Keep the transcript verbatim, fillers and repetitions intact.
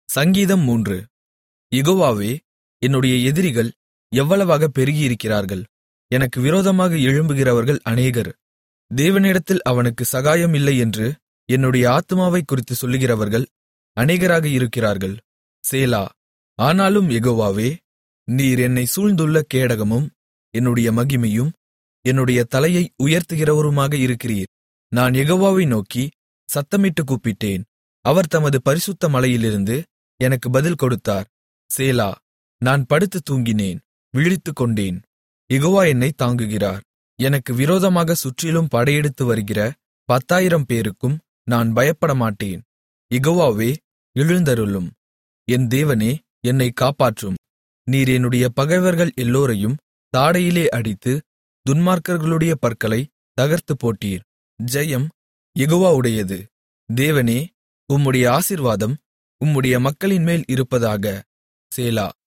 சங்கீதம் மூன்று. யெகோவாவே, என்னுடைய எதிரிகள் எவ்வளவாக பெருகியிருக்கிறார்கள்! எனக்கு விரோதமாக எழும்புகிறவர்கள் அநேகர். தேவனிடத்தில் அவனுக்கு சகாயம் இல்லை என்று என்னுடைய ஆத்துமாவைக் குறித்துச் சொல்லுகிறவர்கள் அநேகராக இருக்கிறார்கள். சேலா. ஆனாலும் யெகோவாவே, நீர் என்னைச் சூழ்ந்துள்ள கேடகமும் என்னுடைய மகிமையும் என்னுடைய தலையை உயர்த்துகிறவருமாக இருக்கிறீர். நான் யெகோவாவை நோக்கி சத்தமிட்டுக் கூப்பிட்டேன். அவர் தமது பரிசுத்த மலையிலிருந்து எனக்கு பதில் கொடுத்தார். சேலா. நான் படுத்துத் தூங்கினேன், விழித்துக்கொண்டேன். யெகோவா என்னைத் தாங்குகிறார். எனக்கு விரோதமாகச் சுற்றிலும் படையெடுத்து வருகிற பத்தாயிரம் பேருக்கும் நான் பயப்படமாட்டேன். யெகோவாவே, எழுந்தருளும். என் தேவனே, என்னைக் காப்பாற்றும். நீர் என்னுடைய பகைவர்கள் எல்லோரையும் தாடையிலே அடித்து துன்மார்க்கர்களுடைய பற்களைத் தகர்த்துப் போட்டீர். ஜெயம் யெகோவாவுடையது. தேவனே, உம்முடைய ஆசீர்வாதம் உம்முடைய மக்களின்மேல் இருப்பதாக. சேலா.